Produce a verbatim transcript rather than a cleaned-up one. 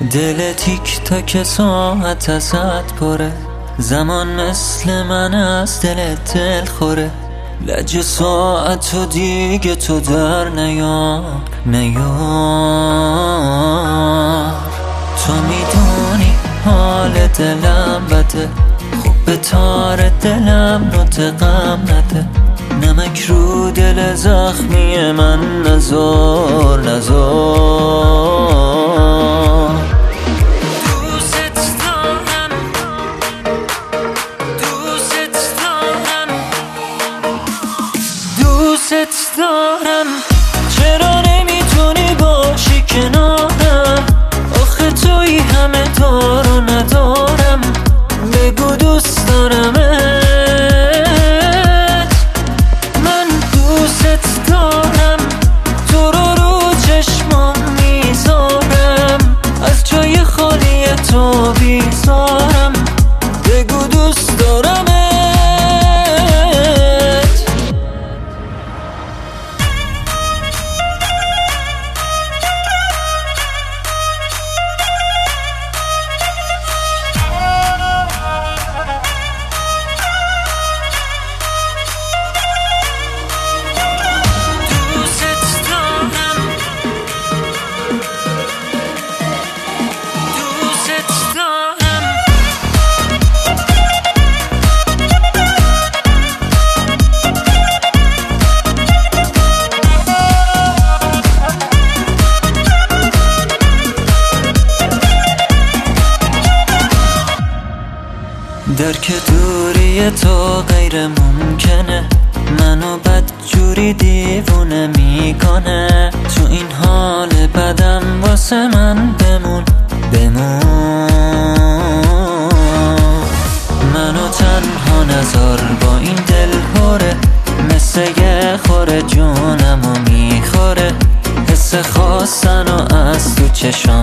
دل تیک تاک ساعت ازت پره، زمان مثل من از دلت دل خوره. لج ساعت و دیگه تو در نیار نیار. تو میدونی حال دلم بده، خوب به تار دلم نطقم نده. نمک رو دل زخمی من نزار نزار. دوست دارم، چرا نمیتونی باشی کنارم؟ آخه توی همه دار و ندارم. بگو دوست دارمت، من دوست دارم. تو رو رو چشمام میذارم، از جای خالی تو بیزارم. بگو دوست دارمت. درک دوری تو غیر ممکنه، منو بدجوری دیوونه میکنه. تو این حال بدم واسه من بمون بمون. منو تنها نذار با این دل هوره، مثل یه خوره جونمو میخوره. حس خواستن و از تو چشام